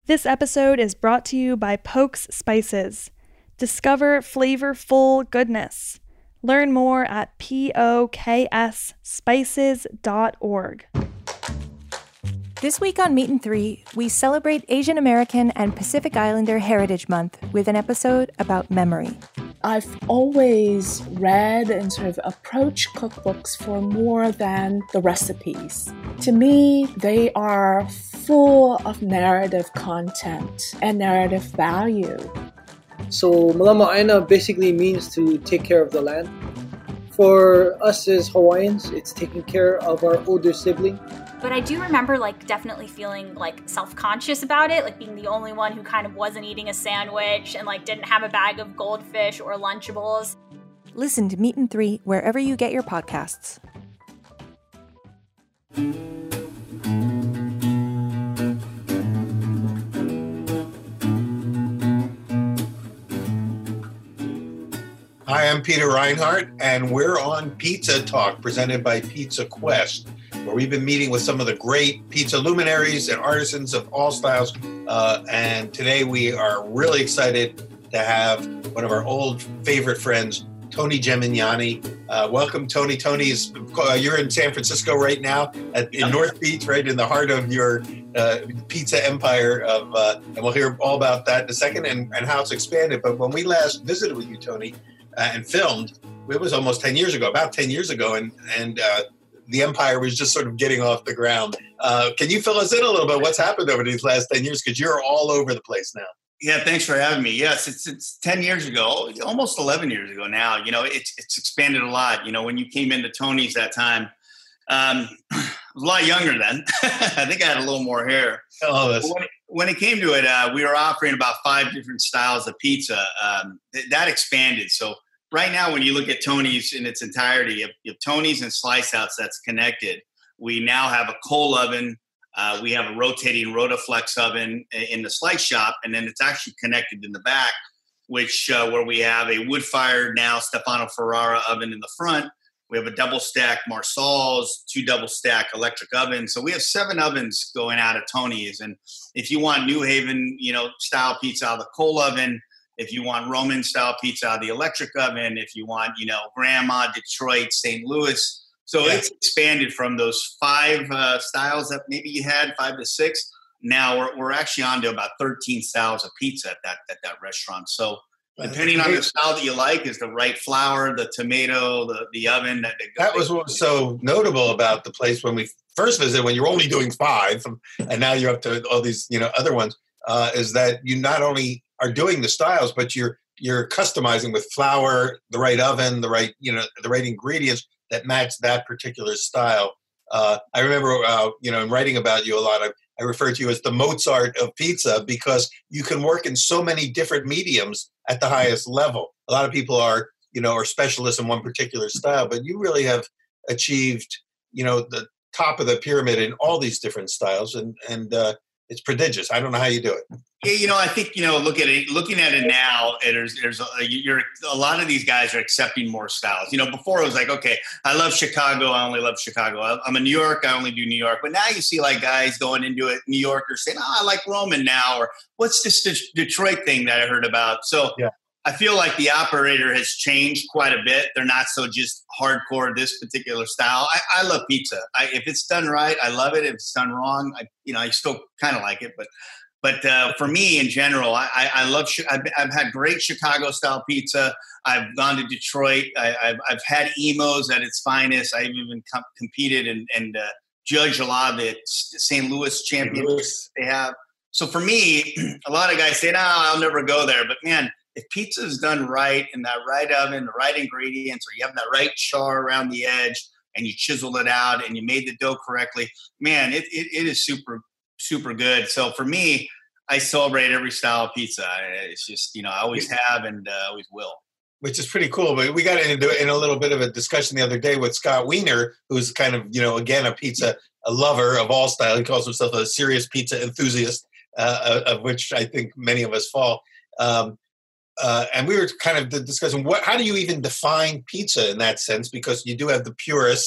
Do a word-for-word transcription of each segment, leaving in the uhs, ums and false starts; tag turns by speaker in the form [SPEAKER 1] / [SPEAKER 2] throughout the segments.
[SPEAKER 1] This episode is brought to you by Pokes Spices. Discover flavorful goodness. Learn more at poks spices dot org.
[SPEAKER 2] This week on Meat and Three, we celebrate Asian American and Pacific Islander Heritage Month with an episode about memory.
[SPEAKER 3] I've always read and sort of approached cookbooks for more than the recipes. To me, they are full of narrative content and narrative value.
[SPEAKER 4] So Malama Aina basically means to take care of the land. For us as Hawaiians, it's taking care of our older sibling.
[SPEAKER 5] But I do remember like definitely feeling like self-conscious about it, like being the only one who kind of wasn't eating a sandwich and like didn't have a bag of goldfish or Lunchables.
[SPEAKER 2] Listen to Meat and Three wherever you get your podcasts.
[SPEAKER 6] Hi, I'm Peter Reinhardt, and we're on Pizza Talk, presented by Pizza Quest, where we've been meeting with some of the great pizza luminaries and artisans of all styles. Uh, and today we are really excited to have one of our old favorite friends, Tony Gemignani. Uh, welcome, Tony. Tony's, uh, you're in San Francisco right now, at, in North Beach, right in the heart of your uh, pizza empire. Of, uh, and we'll hear all about that in a second and, and how it's expanded. But when we last visited with you, Tony, uh, and filmed, it was almost ten years ago, about ten years ago, and, and uh, the empire was just sort of getting off the ground. Uh, can you fill us in a little bit? What's happened over these last ten years? Because you're all over the place now.
[SPEAKER 7] Yeah, thanks for having me. Yes, it's it's ten years ago, almost eleven years ago now. You know, it's it's expanded a lot. You know, when you came into Tony's that time, um, I was a lot younger then. I think I had a little more hair.
[SPEAKER 6] Oh, that's...
[SPEAKER 7] When, it, when it came to it, uh, we were offering about five different styles of pizza. Um, th- that expanded. So right now, when you look at Tony's in its entirety, you have, you have Tony's and Slice Outs that's connected. We now have a coal oven. Uh, we have a rotating Rotaflex oven in the slice shop, and then it's actually connected in the back, which uh, where we have a wood-fired now Stefano Ferrara oven in the front. We have a double-stack Marsal's, two double-stack electric ovens. So we have seven ovens going out of Tony's. And if you want New Haven, you know, style pizza out of the coal oven, if you want Roman-style pizza out of the electric oven, if you want, you know, Grandma, Detroit, Saint Louis. So yeah. It's expanded from those five uh, styles that maybe you had, five to six. Now we're we're actually on to about thirteen styles of pizza at that at that restaurant. So depending on the style that you like, is the right flour, the tomato, the, the oven. That,
[SPEAKER 6] that was what was so notable about the place when we first visited, when you're only doing five, and now you're up to all these, you know, other ones, uh, is that you not only are doing the styles, but you're you're customizing with flour, the right oven, the right, you know, the right ingredients that match that particular style. Uh, I remember, uh, you know, in writing about you a lot, I, I refer to you as the Mozart of pizza because you can work in so many different mediums at the highest level. A lot of people are, you know, are specialists in one particular style, but you really have achieved, you know, the top of the pyramid in all these different styles, and and uh, it's prodigious. I don't know how you do it.
[SPEAKER 7] Yeah, you know, I think, you know, look at it, looking at it now, there's, there's a, you're, a lot of these guys are accepting more styles. You know, before it was like, okay, I love Chicago. I only love Chicago. I'm in New York. I only do New York. But now you see like guys going into it, New Yorkers saying, oh, I like Roman now. Or what's this Detroit thing that I heard about? So yeah. I feel like the operator has changed quite a bit. They're not so just hardcore this particular style. I, I love pizza. I, if it's done right, I love it. If it's done wrong, I, you know, I still kind of like it. But But uh, for me in general, I, I, I love. I've, I've had great Chicago style pizza. I've gone to Detroit. I, I've, I've had Imo's at its finest. I've even com- competed and, and uh, judged a lot of the Saint Louis championships they have. So for me, a lot of guys say, "No, I'll never go there." But man, if pizza is done right in that right oven, the right ingredients, or you have that right char around the edge, and you chisel it out, and you made the dough correctly, man, it it, it is super. super good. So for me, I celebrate every style of pizza. It's just, you know, I always have and uh, always will.
[SPEAKER 6] Which is pretty cool. But we got into it in a little bit of a discussion the other day with Scott Wiener, who's kind of, you know, again, a pizza, a lover of all style. He calls himself a serious pizza enthusiast, uh, of which I think many of us fall. Um, uh, and we were kind of discussing what, how do you even define pizza in that sense? Because you do have the purists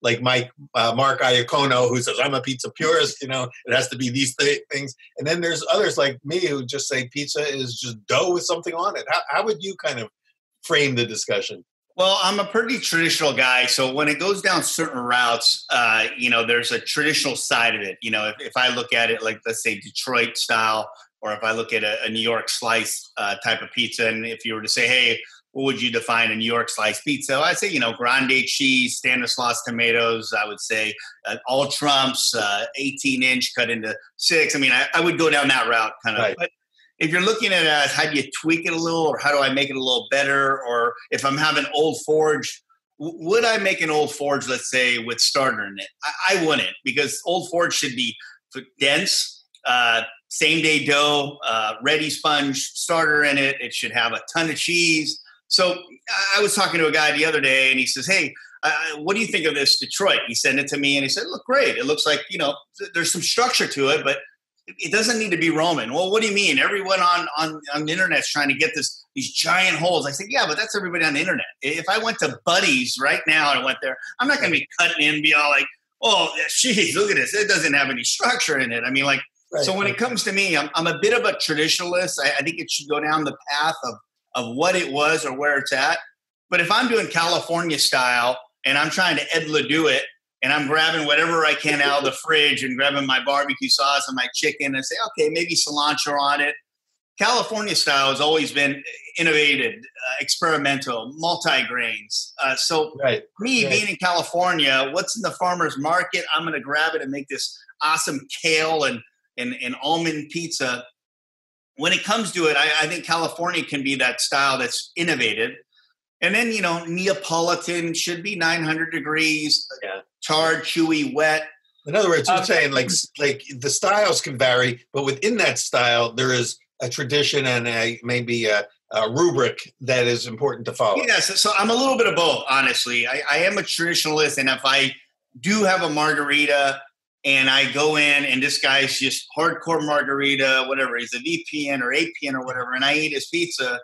[SPEAKER 6] like Mike uh, Mark Iacono, who says I'm a pizza purist. You know, it has to be these th- things. And then there's others like me who just say pizza is just dough with something on it. How, how would you kind of frame the discussion?
[SPEAKER 7] Well, I'm a pretty traditional guy, so when it goes down certain routes, uh, you know, there's a traditional side of it. You know, if, if I look at it like, let's say, Detroit style, or if I look at a, a New York slice uh, type of pizza, and if you were to say, hey, what would you define a New York slice pizza? I'd say, you know, grande cheese, Stanislaus tomatoes. I would say uh, all trumps, uh, eighteen inch cut into six. I mean, I, I would go down that route kind of.
[SPEAKER 6] Right.
[SPEAKER 7] But if you're looking at it as how do you tweak it a little, or how do I make it a little better, or if I'm having Old Forge, w- would I make an Old Forge, let's say, with starter in it? I, I wouldn't, because Old Forge should be dense, uh, same day dough, uh, ready sponge starter in it. It should have a ton of cheese. So I was talking to a guy the other day, and he says, hey, uh, what do you think of this Detroit? He sent it to me, and he said, look, great. It looks like, you know, th- there's some structure to it, but it doesn't need to be Roman. Well, what do you mean? Everyone on, on, on the internet is trying to get this these giant holes. I said, yeah, but that's everybody on the internet. If I went to Buddy's right now and I went there, I'm not going to be cutting in and be all like, oh, geez, look at this. It doesn't have any structure in it. I mean, like, right, so when right. it comes to me, I'm, I'm a bit of a traditionalist. I, I think it should go down the path of, of what it was or where it's at. But if I'm doing California style and I'm trying to Edla do it, and I'm grabbing whatever I can out of the fridge and grabbing my barbecue sauce and my chicken and say, okay, maybe cilantro on it. California style has always been innovated, uh, experimental, multi-grains. Uh, so
[SPEAKER 6] right.
[SPEAKER 7] me
[SPEAKER 6] right.
[SPEAKER 7] being in California, what's in the farmer's market, I'm going to grab it and make this awesome kale and, and, and almond pizza. When it comes to it, I, I think California can be that style that's innovated. And then, you know, Neapolitan should be nine hundred degrees,
[SPEAKER 6] yeah.
[SPEAKER 7] charred, chewy, wet.
[SPEAKER 6] In other words, you're
[SPEAKER 7] Um,
[SPEAKER 6] saying like like the styles can vary, but within that style, there is a tradition and a maybe a, a rubric that is important to follow.
[SPEAKER 7] Yes, so, so I'm a little bit of both, honestly. I, I am a traditionalist, and if I do have a margarita and I go in and this guy's just hardcore margarita, whatever, he's a V P N or A P N or whatever, and I eat his pizza,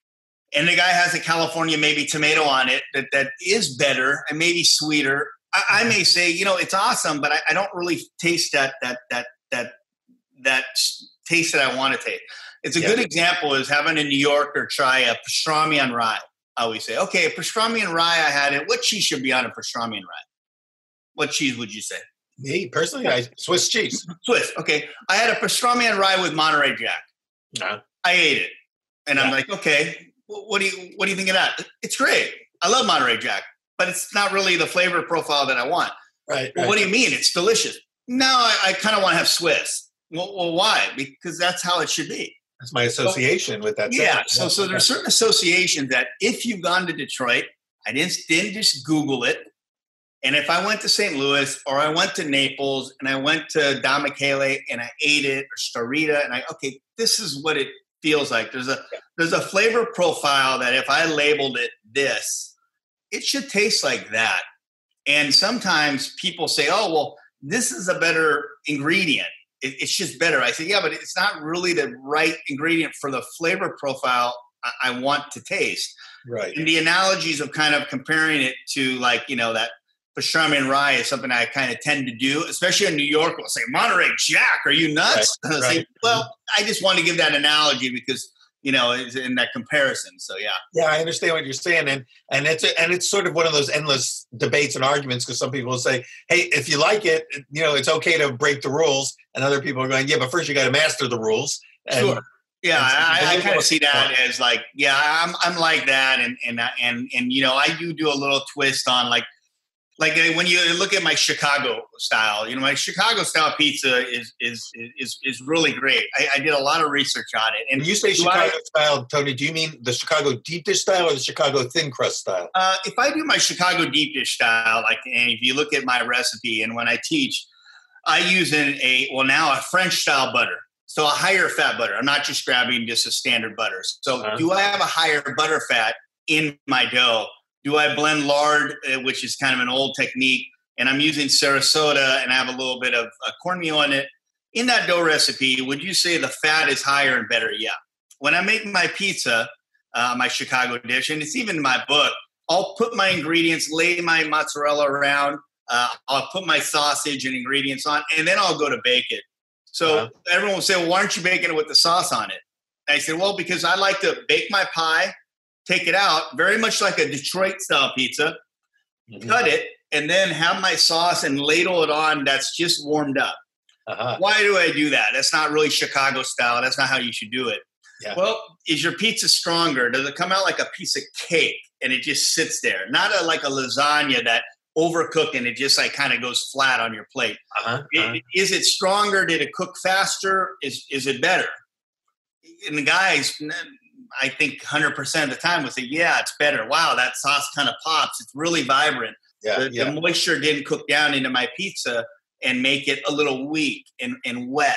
[SPEAKER 7] and the guy has a California maybe tomato on it that, that is better and maybe sweeter, I, I may say, you know, it's awesome, but I, I don't really taste that that that that that taste that I want to taste. It's a
[SPEAKER 6] yeah.
[SPEAKER 7] good example is having a New Yorker try a pastrami on rye. I always say, okay, a pastrami and rye, I had it. What cheese should be on a pastrami and rye? What cheese would you say?
[SPEAKER 6] Me personally, I, Swiss cheese.
[SPEAKER 7] Swiss. Okay, I had a pastrami and rye with Monterey Jack.
[SPEAKER 6] No.
[SPEAKER 7] I ate it, and
[SPEAKER 6] yeah.
[SPEAKER 7] I'm like, okay. What do you what do you think of that? It's great. I love Monterey Jack, but it's not really the flavor profile that I want.
[SPEAKER 6] Right.
[SPEAKER 7] Well,
[SPEAKER 6] right.
[SPEAKER 7] what do you mean? It's delicious. No, I, I kind of want to have Swiss. Well, well, why? Because that's how it should be.
[SPEAKER 6] That's my association so, with that.
[SPEAKER 7] Yeah. So, so there's certain associations that if you've gone to Detroit, I didn't didn't just Google it. And if I went to Saint Louis or I went to Naples and I went to Don Michele and I ate it, or Starita, and I okay, this is what it feels like. There's a there's a flavor profile that if I labeled it this, it should taste like that. And sometimes people say, oh, well, this is a better ingredient. It, it's just better. I say, yeah, but it's not really the right ingredient for the flavor profile I, I want to taste.
[SPEAKER 6] Right.
[SPEAKER 7] And the analogies of kind of comparing it to like, you know, that pastrami and rye is something I kind of tend to do, especially in New York. We'll say, Monterey Jack, are you nuts?
[SPEAKER 6] Right,
[SPEAKER 7] Say,
[SPEAKER 6] right.
[SPEAKER 7] well, I just want to give that analogy because, you know, it's in that comparison. So, yeah.
[SPEAKER 6] Yeah, I understand what you're saying. And and it's a, and it's sort of one of those endless debates and arguments because some people will say, hey, if you like it, you know, it's okay to break the rules. And other people are going, yeah, but first you got to master the rules. And,
[SPEAKER 7] sure. Yeah,
[SPEAKER 6] and so
[SPEAKER 7] I, I kind of see that as like, yeah, I'm I'm like that. And, and, and, and, you know, I do do a little twist on like, Like when you look at my Chicago style, you know, my Chicago style pizza is is is is really great. I, I did a lot of research on it. And
[SPEAKER 6] when you say Chicago I, style, Tony, do you mean the Chicago deep dish style or the Chicago thin crust style?
[SPEAKER 7] Uh, if I do my Chicago deep dish style, like, and if you look at my recipe and when I teach, I use an, a well now a French style butter, so a higher fat butter. I'm not just grabbing just a standard butter. So uh-huh. do I have a higher butter fat in my dough? Do I blend lard, uh, which is kind of an old technique, and I'm using Sarasota and I have a little bit of uh, cornmeal in it. In that dough recipe, would you say the fat is higher and better? Yeah. When I make my pizza, uh, my Chicago dish, and it's even in my book, I'll put my ingredients, lay my mozzarella around, Uh, I'll put my sausage and ingredients on, and then I'll go to bake it. So uh-huh. everyone will say, well, why aren't you baking it with the sauce on it? And I said, well, because I like to bake my pie, take it out, very much like a Detroit-style pizza, mm-hmm. cut it, and then have my sauce and ladle it on that's just warmed up. Uh-huh. Why do I do that? That's not really Chicago style. That's not how you should do it. Yeah. Well, is your pizza stronger? Does it come out like a piece of cake and it just sits there? Not a, like a lasagna that overcooked and it just like kind of goes flat on your plate. Uh-huh. Uh-huh. It, is it stronger? Did it cook faster? Is is it better? And the guys, I think one hundred percent of the time would say, yeah, it's better. Wow, that sauce kind of pops. It's really vibrant. Yeah, the, yeah. the moisture didn't cook down into my pizza and make it a little weak and, and wet.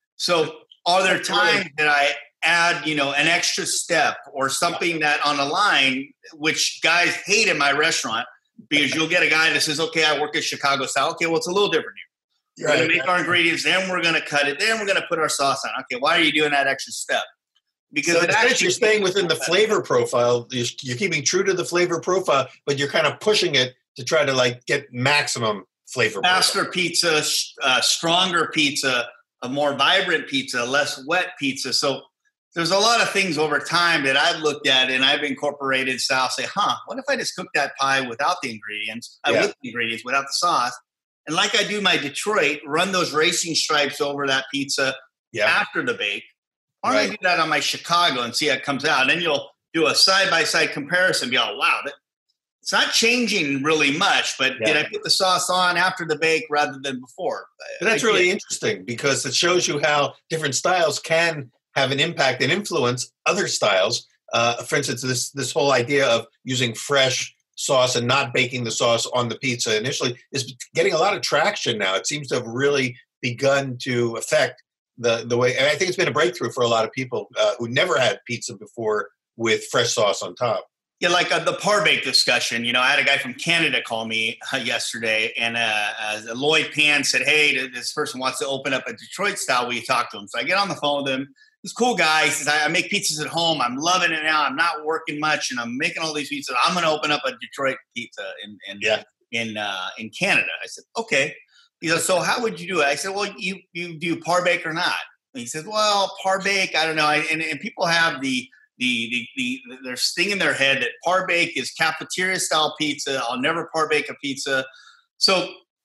[SPEAKER 7] So are there times that I add, you know, an extra step or something that on a line, which guys hate in my restaurant, because you'll get a guy that says, okay, I work at Chicago style. Okay, well, it's a little different here. We're right, going to make right. our ingredients, then we're going to cut it, then we're going to put our sauce on. Okay, why are you doing that extra step? Because
[SPEAKER 6] so
[SPEAKER 7] it
[SPEAKER 6] actually, you're staying within the flavor profile. You're, you're keeping true to the flavor profile, but you're kind of pushing it to try to like get maximum flavor.
[SPEAKER 7] Faster
[SPEAKER 6] profile.
[SPEAKER 7] pizza, uh, stronger pizza, a more vibrant pizza, less wet pizza. So there's a lot of things over time that I've looked at and I've incorporated style. Say, huh, what if I just cook that pie without the ingredients, uh, yeah. with the ingredients, without the sauce? And like I do my Detroit, run those racing stripes over that pizza yeah. after the bake. Or right. I do that on my Chicago and see how it comes out. And then you'll do a side-by-side comparison. Be all, wow, that, it's not changing really much, but yeah. did I put the sauce on after the bake rather than before?
[SPEAKER 6] But that's I really did. Interesting because it shows you how different styles can have an impact and influence other styles. Uh, for instance, this this whole idea of using fresh sauce and not baking the sauce on the pizza initially is getting a lot of traction now. It seems to have really begun to affect the, the way, and I think it's been a breakthrough for a lot of people uh, who never had pizza before with fresh sauce on top.
[SPEAKER 7] Yeah, like uh, the par bake discussion. You know, I had a guy from Canada call me uh, yesterday, and uh, uh, Lloyd Pan said, hey, this person wants to open up a Detroit style. Will you talk to him? So I get on the phone with him. He's a cool guy. He says, I, I make pizzas at home. I'm loving it now. I'm not working much, and I'm making all these pizzas. I'm going to open up a Detroit pizza in in yeah. in, uh, in Canada. I said, okay. He goes, so how would you do it? I said, well, you you do par bake or not? And he said, well, par bake, I don't know. And, and people have the the the the their thing in their head that par bake is cafeteria style pizza. I'll never par bake a pizza. So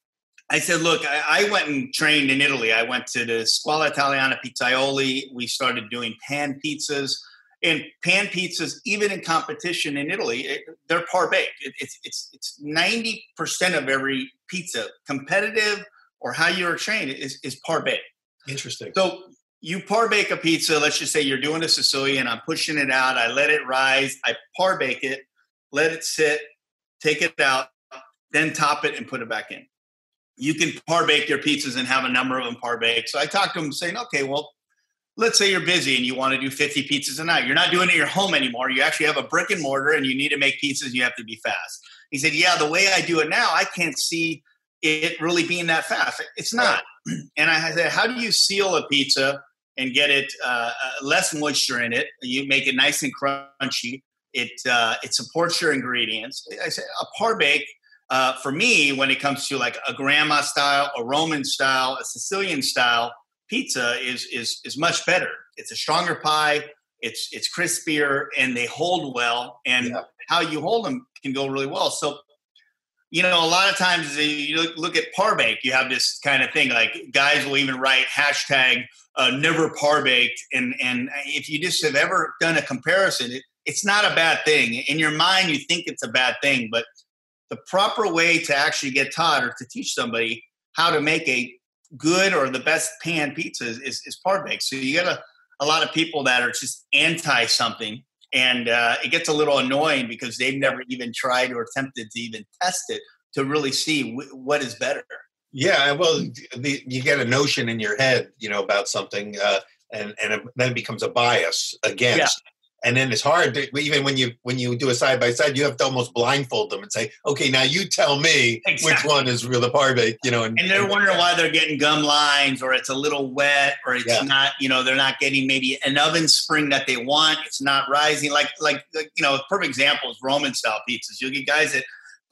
[SPEAKER 7] I said, look, I, I went and trained in Italy. I went to the Scuola Italiana Pizzaioli. We started doing pan pizzas. And pan pizzas, even in competition in Italy, it, they're par baked. It, it's it's it's ninety percent of every pizza, competitive or how you're trained, is is par baked.
[SPEAKER 6] Interesting.
[SPEAKER 7] So you par bake a pizza. Let's just say you're doing a Sicilian. I'm pushing it out. I let it rise. I par bake it, let it sit, take it out, then top it and put it back in. You can par bake your pizzas and have a number of them par baked. So I talked to him saying, okay, well, let's say you're busy and you want to do fifty pizzas a night. You're not doing it at your home anymore. You actually have a brick and mortar and you need to make pizzas. You have to be fast. He said, yeah, the way I do it now, I can't see it really being that fast. It's not. And I said, how do you seal a pizza and get it uh, less moisture in it? You make it nice and crunchy. It uh, it supports your ingredients. I said, a par bake, uh, for me, when it comes to like a grandma style, a Roman style, a Sicilian style, pizza is is is much better. It's a stronger pie. It's it's crispier, and they hold well. And yeah. how you hold them can go really well. So, you know, a lot of times you look, look at par bake. You have this kind of thing. Like guys will even write hashtag uh, never par baked. And and if you just have ever done a comparison, it, it's not a bad thing. In your mind, you think it's a bad thing, but the proper way to actually get taught or to teach somebody how to make a good or the best pan pizza is, is, is par baked. So you get a, a lot of people that are just anti something, and uh, it gets a little annoying because they've never even tried or attempted to even test it to really see w- what is better.
[SPEAKER 6] Yeah, well, the, you get a notion in your head, you know, about something, uh, and and it, then it becomes a bias against. Yeah. And then it's hard to, even when you when you do a side by side, you have to almost blindfold them and say, "Okay, now you tell me exactly. which one is real the par bake." You know, and,
[SPEAKER 7] and they're and, wondering why they're getting gum lines, or it's a little wet, or it's yeah. not. You know, they're not getting maybe an oven spring that they want. It's not rising. Like like, like you know, a perfect example is Roman style pizzas. You'll get guys that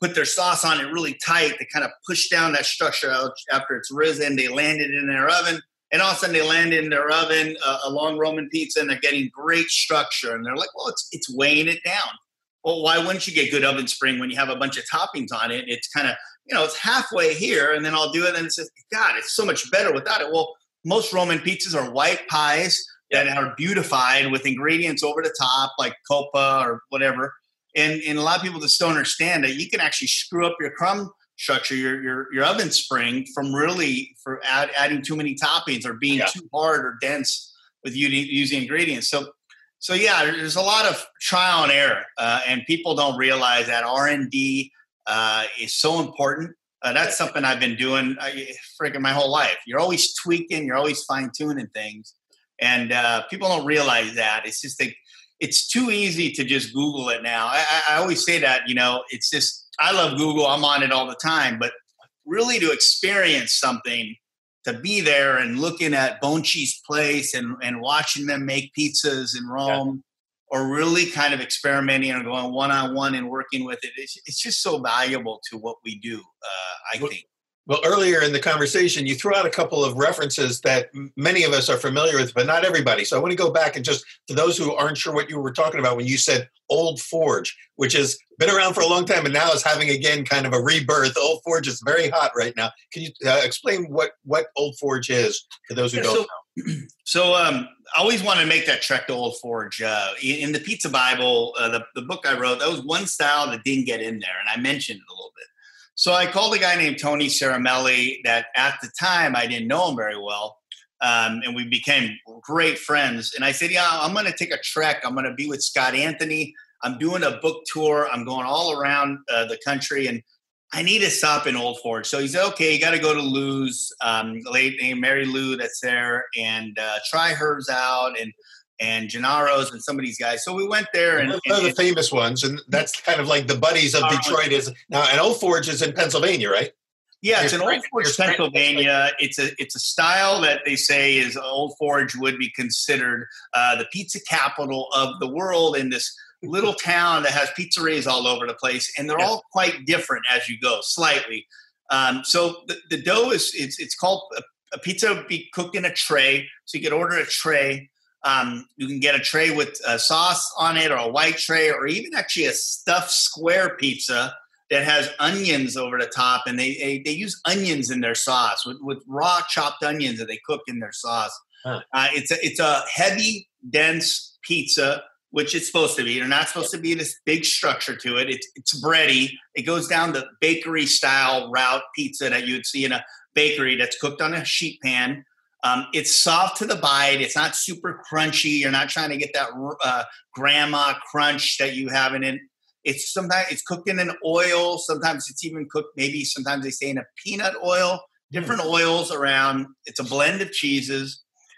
[SPEAKER 7] put their sauce on it really tight. They kind of push down that structure out after it's risen. They land it in their oven. And all of a sudden they land in their oven, uh, a long Roman pizza, and they're getting great structure. And they're like, well, it's it's weighing it down. Well, why wouldn't you get good oven spring when you have a bunch of toppings on it? It's kind of, you know, it's halfway here, and then I'll do it, and it says, God, it's so much better without it. Well, most Roman pizzas are white pies that are beautified with ingredients over the top, like copa or whatever. And, and a lot of people just don't understand that you can actually screw up your crumb structure, your your, your oven spring, from really for add, adding too many toppings or being yeah. too hard or dense with using, using ingredients. So, so yeah, there's a lot of trial and error, uh, and people don't realize that R and D uh, is so important. Uh, that's something I've been doing uh, freaking my whole life. You're always tweaking, you're always fine tuning things, and uh, people don't realize that. It's just like it's too easy to just Google it now. I, I always say that, you know, it's just I love Google. I'm on it all the time, but really to experience something, to be there and looking at Bonci's place and, and watching them make pizzas in Rome, yeah. or really kind of experimenting and going one-on-one and working with it, it's, it's just so valuable to what we do, uh, I
[SPEAKER 6] well,
[SPEAKER 7] think.
[SPEAKER 6] Well, earlier in the conversation, you threw out a couple of references that many of us are familiar with, but not everybody. So I want to go back and just, to those who aren't sure what you were talking about when you said Old Forge, which has been around for a long time and now is having, again, kind of a rebirth. Old Forge is very hot right now. Can you uh, explain what, what Old Forge is for those who
[SPEAKER 7] yeah,
[SPEAKER 6] don't
[SPEAKER 7] so,
[SPEAKER 6] know?
[SPEAKER 7] So um, I always want to make that trek to Old Forge. Uh, in the Pizza Bible, uh, the, the book I wrote, that was one style that didn't get in there, and I mentioned it a little bit. So I called a guy named Tony Ceramelli that at the time I didn't know him very well. Um, and we became great friends. And I said, yeah, I'm going to take a trek. I'm going to be with Scott Anthony. I'm doing a book tour. I'm going all around uh, the country, and I need to stop in Old Forge. So he said, okay, you got to go to Lou's, um, late named Mary Lou that's there, and uh, try hers out. And and Gennaro's and some of these guys. So we went there. And,
[SPEAKER 6] and
[SPEAKER 7] and,
[SPEAKER 6] the famous ones, and that's kind of like the buddies of uh, Detroit is now. And Old Forge is in Pennsylvania, right?
[SPEAKER 7] Yeah, it's in Old Forge, Pennsylvania. It's a it's a style that they say is Old Forge would be considered uh, the pizza capital of the world in this little town that has pizzerias all over the place, and they're yeah. all quite different as you go, slightly. Um, so the, the dough is it's it's called a, a pizza would be cooked in a tray. So you could order a tray. Um, you can get a tray with a sauce on it, or a white tray, or even actually a stuffed square pizza that has onions over the top, and they they, they use onions in their sauce with, with raw chopped onions that they cook in their sauce. Huh. Uh, it's a it's a heavy, dense pizza, which it's supposed to be. They're not supposed to be this big structure to it. It's it's bready. It goes down the bakery style route pizza that you would see in a bakery that's cooked on a sheet pan. Um, it's soft to the bite. It's not super crunchy. You're not trying to get that uh, grandma crunch that you have in it. It's sometimes it's cooked in an oil. Sometimes it's even cooked. Maybe sometimes they say in a peanut oil. Different mm. oils around. It's a blend of cheeses.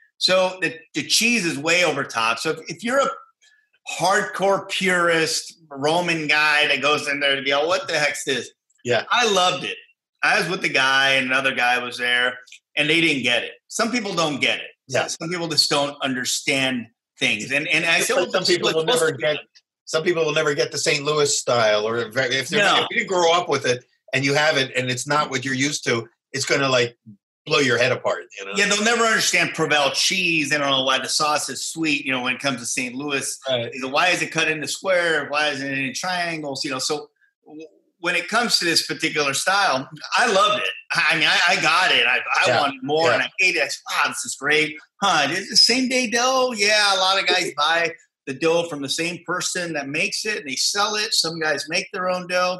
[SPEAKER 7] So the, the cheese is way over top. So if, if you're a hardcore purist Roman guy that goes in there to be, oh, what the heck's this?
[SPEAKER 6] Yeah,
[SPEAKER 7] I loved it. I was with the guy, and another guy was there, and they didn't get it. Some people don't get it.
[SPEAKER 6] Yeah.
[SPEAKER 7] Some people just don't understand things. And and I said,
[SPEAKER 6] like some people will never get. Some people will never get the Saint Louis style, or if, no. if you didn't grow up with it and you have it, and it's not what you're used to, it's going to like blow your head apart. You know?
[SPEAKER 7] Yeah, they'll never understand Provel cheese. They don't know why the sauce is sweet. You know, when it comes to Saint Louis, right. Why is it cut into square? Why is it in triangles? You know, so. When it comes to this particular style, I loved it. I mean, I, I got it. I, I yeah. wanted more, yeah. and I ate it. I said, wow, this is great. Huh, it's the same day dough? Yeah, a lot of guys buy the dough from the same person that makes it, and they sell it. Some guys make their own dough.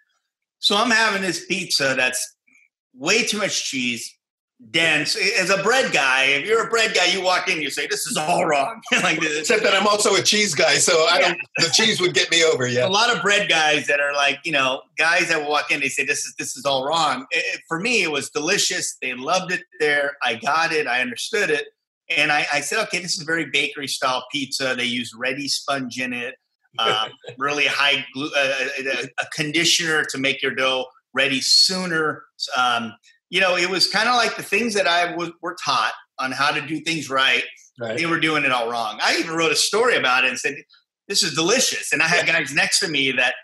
[SPEAKER 7] So I'm having this pizza that's way too much cheese, dense. As a bread guy, if you're a bread guy, you walk in, you say, this is all wrong. Like this.
[SPEAKER 6] Except that I'm also a cheese guy, so I don't. The cheese would get me over. Yeah,
[SPEAKER 7] a lot of bread guys that are like, you know, guys that will walk in, they say, this is this is all wrong. It, for me, it was delicious. They loved it there. I got it. I understood it, and I, I said, okay, this is very bakery style pizza. They use ready sponge in it, um, really high glue, uh, a, a conditioner to make your dough ready sooner. Um, You know, it was kind of like the things that I was were taught on how to do things right. right. They were doing it all wrong. I even wrote a story about it and said, this is delicious. And I had guys next to me that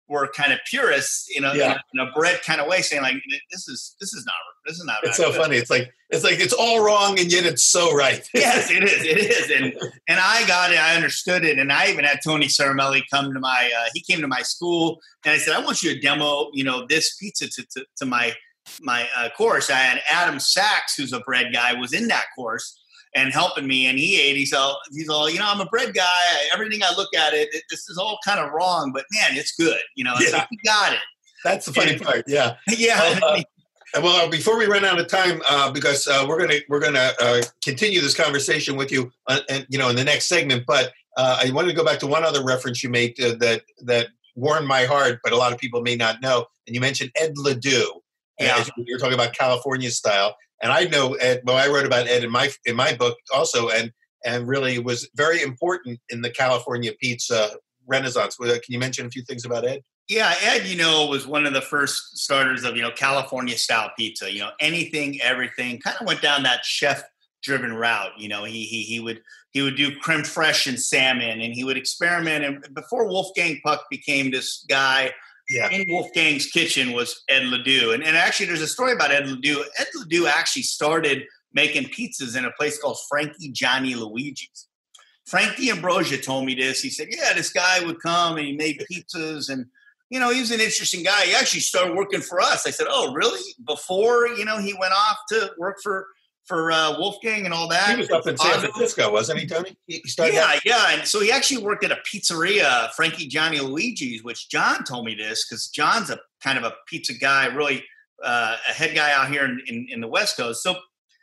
[SPEAKER 7] were kind of purists, you know,
[SPEAKER 6] Yeah.
[SPEAKER 7] in, a, in a bread kind of way, saying like, this is this is not this is not.
[SPEAKER 6] It's so
[SPEAKER 7] good.
[SPEAKER 6] funny. It's like it's like it's all wrong, and yet it's so right.
[SPEAKER 7] Yes, it is. It is, and and I got it. I understood it, and I even had Tony Caramelli come to my. Uh, he came to my school, and I said, I want you to demo, you know, this pizza to to, to my my uh, course. I had Adam Sachs, who's a bread guy, was in that course and helping me, and he ate. He's all, he's all, you know, I'm a bread guy. Everything I look at it, it this is all kind of wrong, but man, it's good. You know, it's
[SPEAKER 6] Yeah.
[SPEAKER 7] like, you got it.
[SPEAKER 6] That's the funny
[SPEAKER 7] And-
[SPEAKER 6] part. Yeah.
[SPEAKER 7] Yeah.
[SPEAKER 6] Well, uh, well, before we run out of time, uh, because uh, we're gonna we're gonna uh, continue this conversation with you, uh, and you know, in the next segment. But uh, I wanted to go back to one other reference you made uh, that that warmed my heart, but a lot of people may not know. And you mentioned Ed Ledoux.
[SPEAKER 7] Yeah.
[SPEAKER 6] As you were talking about California style, and I know Ed. Well, I wrote about Ed in my in my book also, and and really was very important in the California pizza renaissance. Can you mention a few things about Ed?
[SPEAKER 7] Yeah, Ed, you know, was one of the first starters of, you know, California style pizza. You know, anything, everything. Kind of went down that chef-driven route. You know, he he he would he would do creme fraiche and salmon, and he would experiment. And before Wolfgang Puck became this guy,
[SPEAKER 6] Yeah.
[SPEAKER 7] in Wolfgang's kitchen was Ed Ledoux. And and actually, there's a story about Ed Ledoux. Ed Ledoux actually started making pizzas in a place called Frankie Johnny Luigi's. Frank D'Ambrosia told me this. He said, yeah, this guy would come and he made pizzas, and you know, he was an interesting guy. He actually started working for us. I said, oh, really? Before, you know, he went off to work for for uh, Wolfgang and all that.
[SPEAKER 6] He was up in San Francisco, wasn't he, Tony? He started
[SPEAKER 7] Yeah,
[SPEAKER 6] out-
[SPEAKER 7] yeah. And so he actually worked at a pizzeria, Frankie Johnny Luigi's, which John told me this because John's a kind of a pizza guy, really uh, a head guy out here in, in, in the West Coast. So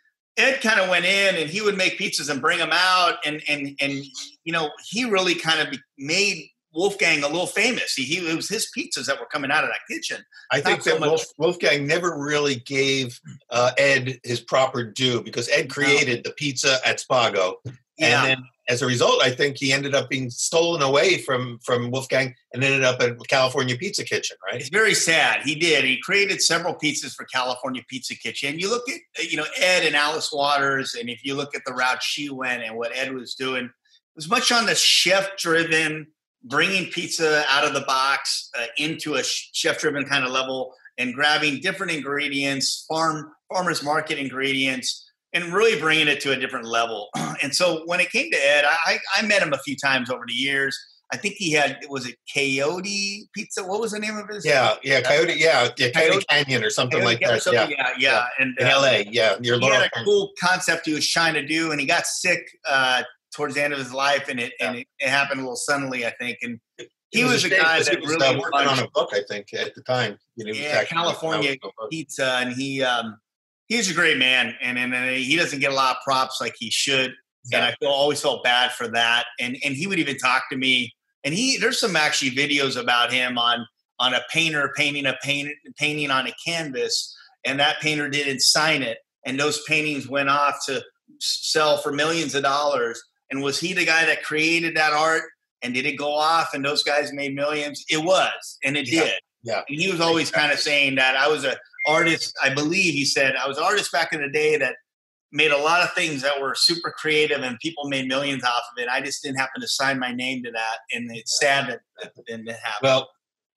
[SPEAKER 7] Ed kind of went in and he would make pizzas and bring them out. And, and, and you know, he really kind of made Wolfgang a little famous. He, he it was his pizzas that were coming out of that kitchen.
[SPEAKER 6] I think
[SPEAKER 7] Not so
[SPEAKER 6] that
[SPEAKER 7] much-
[SPEAKER 6] Wolf, Wolfgang never really gave uh, Ed his proper due because Ed created the pizza at Spago.
[SPEAKER 7] Yeah.
[SPEAKER 6] And then as a result, I think he ended up being stolen away from, from Wolfgang and ended up at California Pizza Kitchen, right?
[SPEAKER 7] It's very sad. He did. He created several pizzas for California Pizza Kitchen. You look at, you know, Ed and Alice Waters, and if you look at the route she went and what Ed was doing, it was much on the chef-driven, bringing pizza out of the box uh, into a chef-driven kind of level and grabbing different ingredients, farm farmers market ingredients, and really bringing it to a different level. And so when it came to Ed, I, I met him a few times over the years. I think he had, was it Coyote Pizza? What was the name of his?
[SPEAKER 6] Yeah, yeah, Coyote, yeah, yeah, Coyote,
[SPEAKER 7] Coyote-
[SPEAKER 6] Canyon or something
[SPEAKER 7] Coyote
[SPEAKER 6] like
[SPEAKER 7] or
[SPEAKER 6] that.
[SPEAKER 7] something,
[SPEAKER 6] Yeah,
[SPEAKER 7] yeah, yeah. And
[SPEAKER 6] in
[SPEAKER 7] uh,
[SPEAKER 6] L A, yeah, near
[SPEAKER 7] he
[SPEAKER 6] Laurel
[SPEAKER 7] had a
[SPEAKER 6] Canyon.
[SPEAKER 7] cool concept he was trying to do, and he got sick uh, towards the end of his life, and it and it, it happened a little suddenly, I think. And he
[SPEAKER 6] It
[SPEAKER 7] was a
[SPEAKER 6] shame
[SPEAKER 7] guy
[SPEAKER 6] 'cause
[SPEAKER 7] that
[SPEAKER 6] he was,
[SPEAKER 7] really
[SPEAKER 6] uh, working on
[SPEAKER 7] punched
[SPEAKER 6] a book, I think, at the time. You know, he was
[SPEAKER 7] Yeah,
[SPEAKER 6] actually-
[SPEAKER 7] California pizza, and he um, he's a great man, and, and and he doesn't get a lot of props like he should, and I feel always felt bad for that. And and he would even talk to me, and he there's some actually videos about him on on a painter painting a paint painting on a canvas, and that painter didn't sign it, and those paintings went off to sell for millions of dollars. And was he the guy that created that art? And did it go off and those guys made millions? It was, and it
[SPEAKER 6] Yeah.
[SPEAKER 7] did.
[SPEAKER 6] Yeah.
[SPEAKER 7] And he was always kind of saying that I was an artist. I believe he said I was an artist back in the day that made a lot of things that were super creative and people made millions off of it. I just didn't happen to sign my name to that. And it's sad that that didn't happen.
[SPEAKER 6] Well,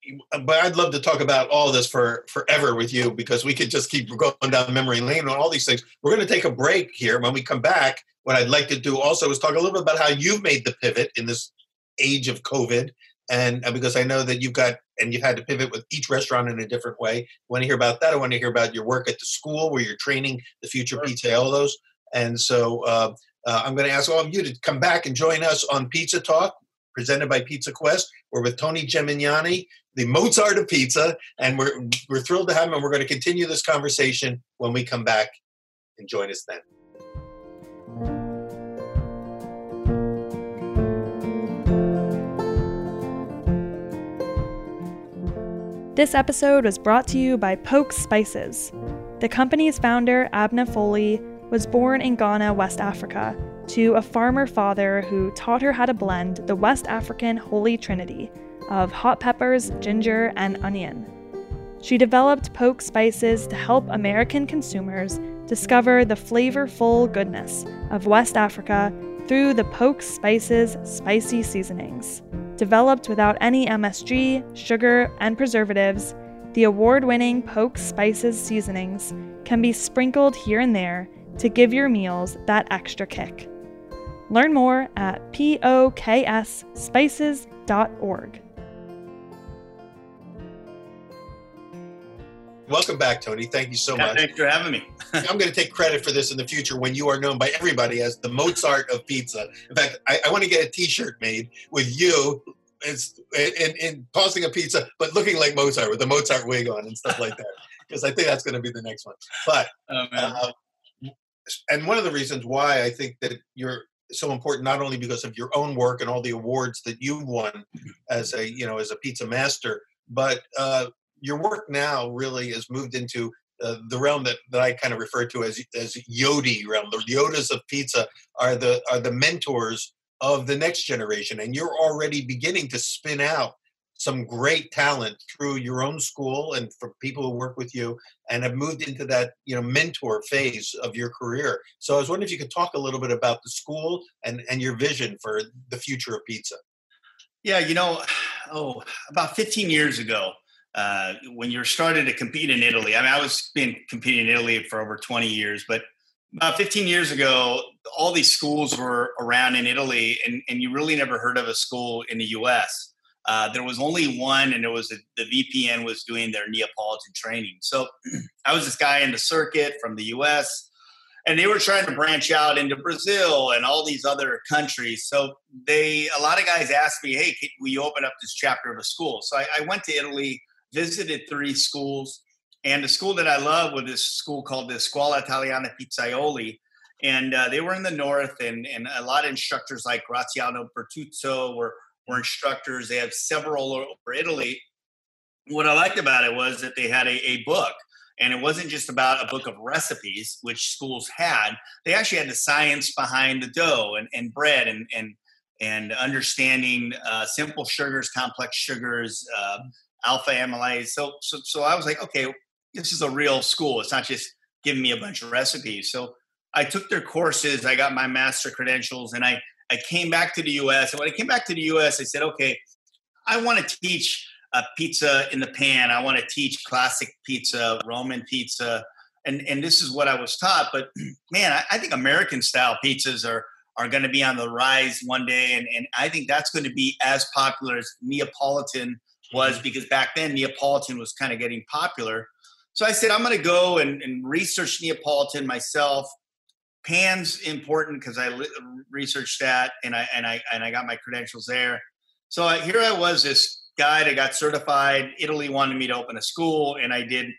[SPEAKER 6] but I'd love to talk about all this for forever with you because we could just keep going down memory lane on all these things. We're going to take a break here. When we come back, what I'd like to do also is talk a little bit about how you've made the pivot in this age of COVID. And uh, because I know that you've got, and you've had to pivot with each restaurant in a different way. I want to hear about that. I want to hear about your work at the school where you're training the future pizzaiolos. And so uh, uh, I'm going to ask all of you to come back and join us on Pizza Talk, presented by Pizza Quest. We're with Tony Gemignani, the Mozart of pizza, and we're we're thrilled to have him, and we're going to continue this conversation when we come back. And join us then.
[SPEAKER 1] This episode was brought to you by Pokes Spices. The company's founder, Abna Foley, was born in Ghana, West Africa, to a farmer father who taught her how to blend the West African Holy Trinity of hot peppers, ginger, and onion. She developed Poke Spices to help American consumers discover the flavorful goodness of West Africa through the Poke Spices spicy seasonings. Developed without any M S G, sugar, and preservatives, the award-winning Poke's Spices seasonings can be sprinkled here and there to give your meals that extra kick. Learn more at poks spices dot org.
[SPEAKER 6] Welcome back, Tony. Thank you so
[SPEAKER 7] Yeah,
[SPEAKER 6] much.
[SPEAKER 7] thanks for having me.
[SPEAKER 6] I'm going to take credit for this in the future when you are known by everybody as the Mozart of pizza. In fact, I, I want to get a T-shirt made with you it's, in, in tossing a pizza, but looking like Mozart with a Mozart wig on and stuff like that, because I think that's going to be the next one. But
[SPEAKER 7] Oh, man.
[SPEAKER 6] uh, and one of the reasons why I think that you're so important, not only because of your own work and all the awards that you've won as a you know as a pizza master, but uh, your work now really has moved into uh, the realm that, that I kind of refer to as as Yodi realm. The Yodas of pizza are the are the mentors of the next generation, and you're already beginning to spin out some great talent through your own school and for people who work with you, and have moved into that you know mentor phase of your career. So I was wondering if you could talk a little bit about the school and and your vision for the future of pizza.
[SPEAKER 7] Yeah, you know, oh, about fifteen years ago, uh, when you started to compete in Italy, I mean, I was been competing in Italy for over twenty years, but about fifteen years ago, all these schools were around in Italy, and, and you really never heard of a school in the U S. Uh, there was only one, and it was a, the V P N was doing their Neapolitan training. So I was this guy in the circuit from the U S, and they were trying to branch out into Brazil and all these other countries. So they, a lot of guys asked me, hey, can, will you open up this chapter of a school? So I, I went to Italy, visited three schools, and the school that I love was this school called the Scuola Italiana Pizzaioli. And uh, they were in the north, and, and a lot of instructors like Graziano Bertuzzo were were instructors. They have several over Italy. What I liked about it was that they had a, a book, and it wasn't just about a book of recipes, which schools had. They actually had the science behind the dough and, and bread and and and understanding uh, simple sugars, complex sugars, uh, alpha amylase. So, so so I was like, okay, this is a real school. It's not just giving me a bunch of recipes. So I took their courses. I got my master credentials, and I I came back to the U S. And when I came back to the U S, I said, okay, I want to teach uh, pizza in the pan. I want to teach classic pizza, Roman pizza. And, and this is what I was taught. But man, I, I think American style pizzas are, are going to be on the rise one day. And, and I think that's going to be as popular as Neapolitan was, because back then Neapolitan was kind of getting popular. So I said, I'm going to go and, and research Neapolitan myself. Pan's important because I li- researched that, and I and I and I got my credentials there. So I, here I was, this guy that got certified. Italy wanted me to open a school, and I did.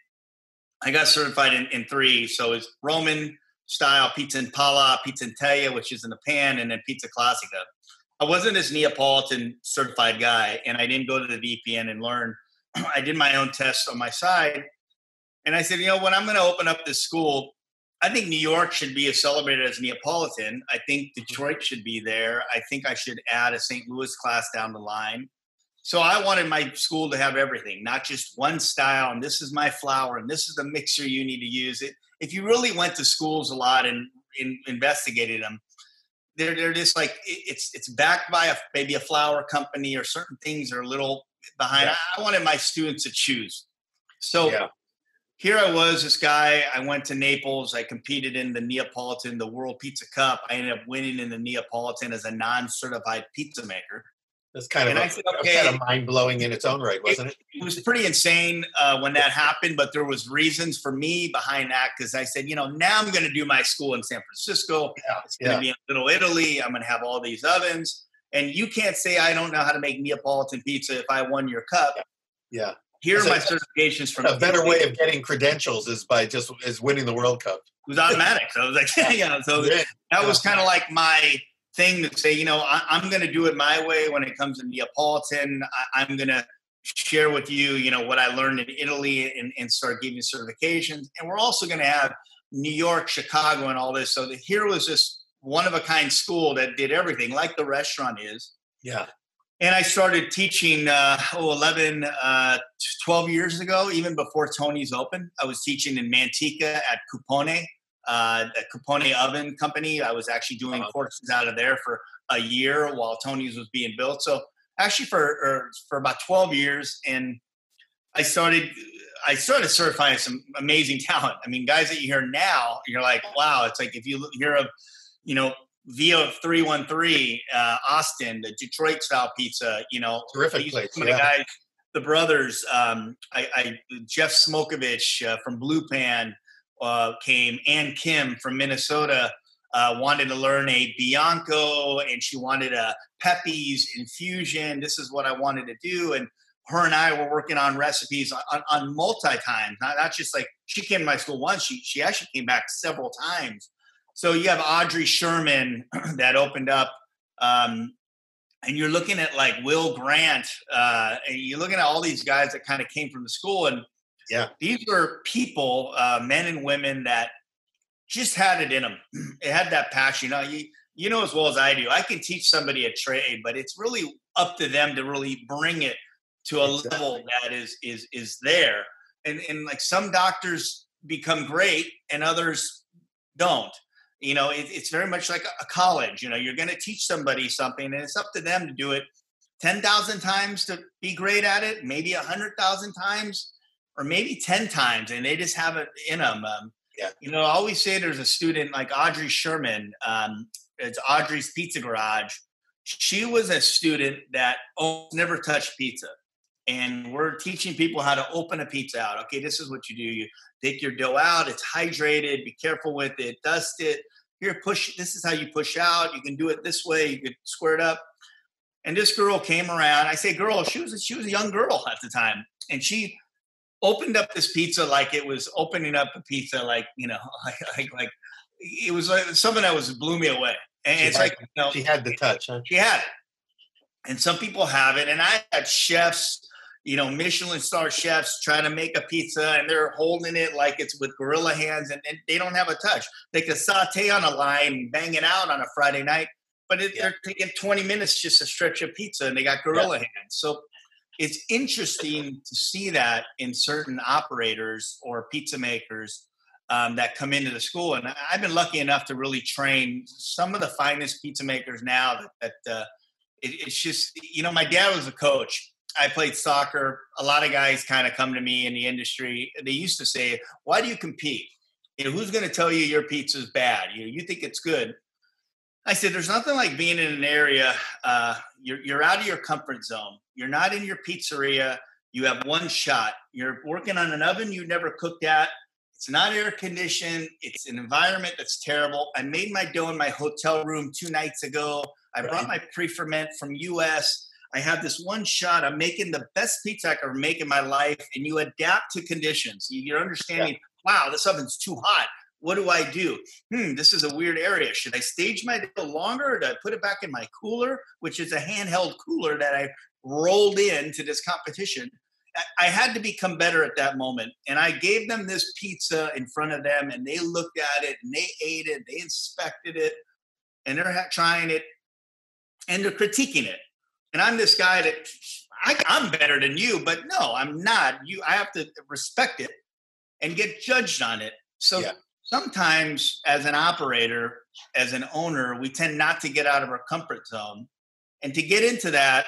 [SPEAKER 7] I got certified in, in three. So it's Roman style pizza in palla, pizza in teglia, which is in the pan, and then pizza classica. I wasn't this Neapolitan certified guy, and I didn't go to the V P N and learn. I did my own tests on my side, and I said, you know, when I'm going to open up this school, I think New York should be celebrated as Neapolitan. I think Detroit should be there. I think I should add a Saint Louis class down the line. So I wanted my school to have everything, not just one style, and this is my flour, and this is the mixer you need to use. It. If you really went to schools a lot and in, investigated them, they're they're just like, it's it's backed by a, maybe a flour company, or certain things are a little behind. Yeah. I wanted my students to choose. So. Yeah. Here I was, this guy, I went to Naples. I competed in the Neapolitan, the World Pizza Cup. I ended up winning in the Neapolitan as a non-certified pizza maker.
[SPEAKER 6] That's kind of, a, said, okay, kind of mind-blowing in its own right, wasn't it?
[SPEAKER 7] It, it was pretty insane uh, when that happened, but there was reasons for me behind that, because I said, you know, now I'm going to do my school in San Francisco. Yeah, it's going to yeah. be in Little Italy. I'm going to have all these ovens. And you can't say I don't know how to make Neapolitan pizza if I won your cup.
[SPEAKER 6] Yeah.
[SPEAKER 7] Here are
[SPEAKER 6] so
[SPEAKER 7] my certifications from
[SPEAKER 6] a better way of getting credentials is by just is winning the World Cup.
[SPEAKER 7] It was automatic. So I was like, you know, so yeah. that was kind of like my thing to say, you know, I, I'm going to do it my way when it comes to Neapolitan. I, I'm going to share with you, you know, what I learned in Italy, and, and start giving certifications. And we're also going to have New York, Chicago, and all this. So the, here was this one of a kind school that did everything like the restaurant is.
[SPEAKER 6] Yeah.
[SPEAKER 7] And I started teaching, uh, oh, eleven, uh, twelve years ago, even before Tony's opened. I was teaching in Manteca at Cupone, uh, the Cupone Oven Company. I was actually doing uh-huh. courses out of there for a year while Tony's was being built. So actually for or for about twelve years, and I started I started certifying some amazing talent. I mean, guys that you hear now, you're like, wow. It's like if you hear of, you know, Via three one three, uh, Austin, the Detroit style pizza, you know,
[SPEAKER 6] terrific place.
[SPEAKER 7] Some
[SPEAKER 6] yeah.
[SPEAKER 7] of the guys, the brothers, um, I, I Jeff Smokovich uh, from Blue Pan uh, came, Ann Kim from Minnesota uh, wanted to learn a Bianco, and she wanted a Pepe's infusion. This is what I wanted to do, and her and I were working on recipes on, on multi times, not, not just like she came to my school once. She she actually came back several times. So you have Audrey Sherman that opened up, um, and you're looking at like Will Grant, uh, and you're looking at all these guys that kind of came from the school. And
[SPEAKER 6] yeah,
[SPEAKER 7] these were people, uh, men and women that just had it in them. It had that passion. You know, you, you know as well as I do, I can teach somebody a trade, but it's really up to them to really bring it to a exactly. level that is, is, is there. And, and like some doctors become great and others don't. You know, it, it's very much like a college. You know, you're going to teach somebody something, and it's up to them to do it ten thousand times to be great at it, maybe one hundred thousand times, or maybe ten times, and they just have it in them. Um,
[SPEAKER 6] yeah.
[SPEAKER 7] You know, I always say there's a student like Audrey Sherman. Um, it's Audrey's Pizza Garage. She was a student that almost never touched pizza. And we're teaching people how to open a pizza out. Okay, this is what you do. You take your dough out. It's hydrated. Be careful with it. Dust it. Here, push. This is how you push out. You can do it this way. You could square it up. And this girl came around. I say girl. She was, she was a young girl at the time. And she opened up this pizza like it was opening up a pizza like, you know, like, like, like it was like something that was blew me away. And
[SPEAKER 6] she
[SPEAKER 7] it's
[SPEAKER 6] had,
[SPEAKER 7] like, you know,
[SPEAKER 6] she had the touch. Huh?
[SPEAKER 7] She had it. And some people have it. And I had chefs, you know, Michelin star chefs trying to make a pizza, and they're holding it like it's with gorilla hands, and, and they don't have a touch. They could saute on a line and bang it out on a Friday night, but it, yeah. they're taking twenty minutes just to stretch a pizza, and they got gorilla yeah. hands. So it's interesting to see that in certain operators or pizza makers um, that come into the school. And I've been lucky enough to really train some of the finest pizza makers now that, that uh, it, it's just, you know, my dad was a coach. I played soccer. A lot of guys kind of come to me in the industry. They used to say, why do you compete? You know, who's going to tell you your pizza's bad? You know, you think it's good. I said, there's nothing like being in an area. Uh, you're, you're out of your comfort zone. You're not in your pizzeria. You have one shot. You're working on an oven you never cooked at. It's not air conditioned. It's an environment that's terrible. I made my dough in my hotel room two nights ago. I brought my pre-ferment from U S I have this one shot. I'm making the best pizza I can make in my life, and you adapt to conditions. You're understanding, yeah. wow, this oven's too hot. What do I do? Hmm, this is a weird area. Should I stage my dough longer, or do I put it back in my cooler, which is a handheld cooler that I rolled into this competition? I had to become better at that moment. And I gave them this pizza in front of them, and they looked at it, and they ate it, they inspected it, and they're trying it, and they're critiquing it. And I'm this guy that I, I'm better than you, but no, I'm not. You, I have to respect it and get judged on it. So yeah. sometimes as an operator, as an owner, we tend not to get out of our comfort zone. And to get into that,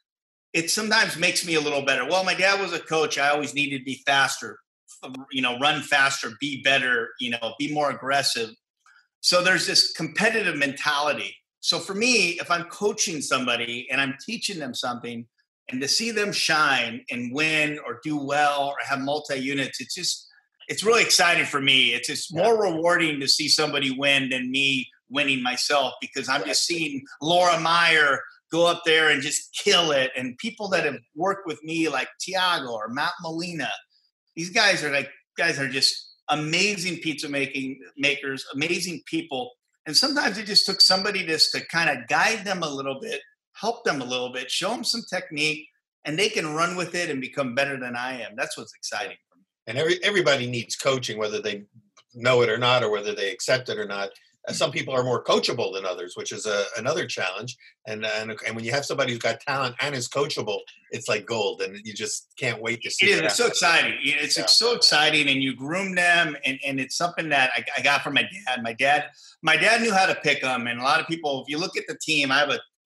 [SPEAKER 7] it sometimes makes me a little better. Well, my dad was a coach. I always needed to be faster, you know, run faster, be better, you know, be more aggressive. So there's this competitive mentality. So for me, if I'm coaching somebody and I'm teaching them something, and to see them shine and win or do well or have multi-units, it's just, it's really exciting for me. It's just more rewarding to see somebody win than me winning myself, because I'm just seeing Laura Meyer go up there and just kill it. And people that have worked with me like Tiago or Matt Molina, these guys are like, guys are just amazing pizza making makers, amazing people. And sometimes it just took somebody just to kind of guide them a little bit, help them a little bit, show them some technique, and they can run with it and become better than I am. That's what's exciting for me.
[SPEAKER 6] And every everybody needs coaching, whether they know it or not, or whether they accept it or not. Uh, some people are more coachable than others, which is a, another challenge. And, and and when you have somebody who's got talent and is coachable, it's like gold, and you just can't wait to see
[SPEAKER 7] it.
[SPEAKER 6] It
[SPEAKER 7] is. It's so exciting. It's, yeah. it's so exciting, and you groom them, and, and it's something that I, I got from my dad. My dad, my dad knew how to pick them, and a lot of people, if you look at the team, I have a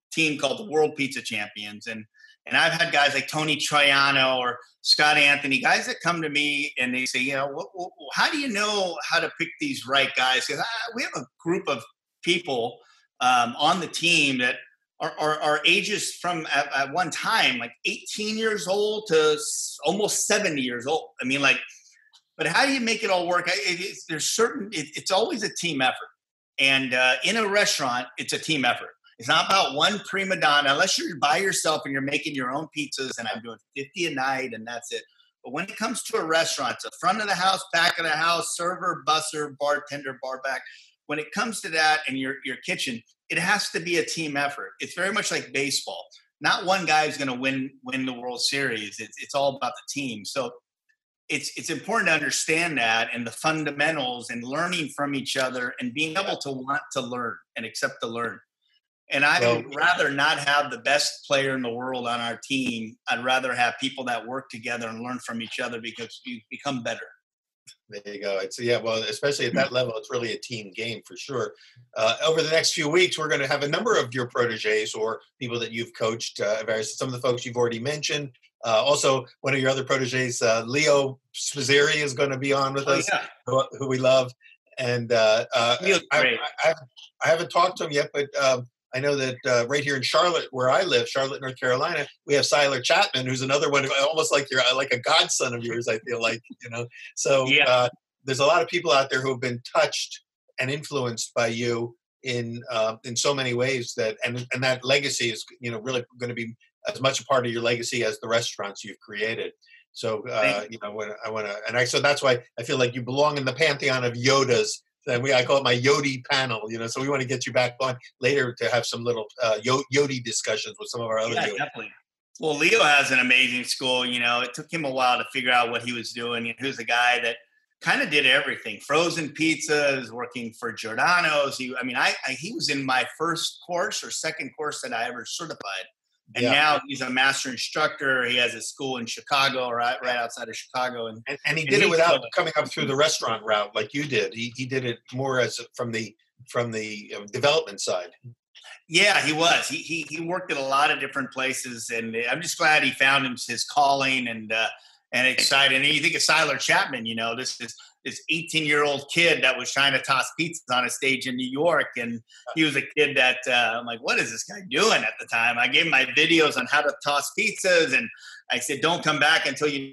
[SPEAKER 7] team called the World Pizza Champions. And and I've had guys like Tony Troiano or Scott Anthony, guys that come to me and they say, you know, what, what, how do you know how to pick these right guys? Because we have a group of people um, on the team that are, are, are ages from at, at one time, like eighteen years old to almost seventy years old. I mean, like, but how do you make it all work? It, it, there's certain, it, it's always a team effort. And uh, in a restaurant, it's a team effort. It's not about one prima donna, unless you're by yourself and you're making your own pizzas and I'm doing fifty a night and that's it. But when it comes to a restaurant, it's the front of the house, back of the house, server, busser, bartender, bar back. When it comes to that and your, your kitchen, it has to be a team effort. It's very much like baseball. Not one guy is going to win win the World Series. It's, it's all about the team. So it's it's important to understand that and the fundamentals and learning from each other and being able to want to learn and accept to learn. And I
[SPEAKER 6] Well,
[SPEAKER 7] would rather not have the best player in the world on our team. I'd rather have people that work together and learn from each other because you become better.
[SPEAKER 6] There you go. It's yeah. Well, especially at that level, it's really a team game for sure. Uh, over the next few weeks, we're going to have a number of your proteges or people that you've coached. Uh, various some of the folks you've already mentioned. Uh, also, one of your other proteges, uh, Leo Spizzeri, is going to be on with
[SPEAKER 7] Oh,
[SPEAKER 6] us,
[SPEAKER 7] yeah.
[SPEAKER 6] who, who we love. And uh, uh,
[SPEAKER 7] Leo's
[SPEAKER 6] I,
[SPEAKER 7] great.
[SPEAKER 6] I, I, I haven't talked to him yet, but um, I know that uh, right here in Charlotte, where I live, Charlotte, North Carolina, we have Siler Chapman, who's another one, almost like you're like a godson of yours. I feel like, you know. So
[SPEAKER 7] Yeah.
[SPEAKER 6] uh, there's a lot of people out there who have been touched and influenced by you in uh, in so many ways that, and and that legacy is, you know, really going to be as much a part of your legacy as the restaurants you've created. So uh, you know, when I want to, and I so that's why I feel like you belong in the pantheon of Yodas. And we, I call it my Yodi panel, you know, so we want to get you back on later to have some little uh, Yodi discussions with some of our other
[SPEAKER 7] Yeah,
[SPEAKER 6] Yodi.
[SPEAKER 7] definitely. Well, Leo has an amazing school. You know, it took him a while to figure out what he was doing. He was a guy that kind of did everything. Frozen pizzas, working for Giordano's. He, I mean, I, I he was in my first course or second course that I ever certified. And
[SPEAKER 6] Yeah.
[SPEAKER 7] now he's a master instructor. He has a school in Chicago, right, right outside of Chicago. And
[SPEAKER 6] And, and he
[SPEAKER 7] And
[SPEAKER 6] did it
[SPEAKER 7] he-
[SPEAKER 6] without coming up through the restaurant route like you did. He he did it more as a, from the from the uh, development side.
[SPEAKER 7] yeah, he was. He, he he worked at a lot of different places, and I'm just glad he found his, his calling and uh, and excited. And you think of Siler Chapman, you know, this this this eighteen year old kid that was trying to toss pizzas on a stage in New York, and he was a kid that uh, I'm like, what is this guy doing at the time? I gave him my videos on how to toss pizzas, and I said, don't come back until you.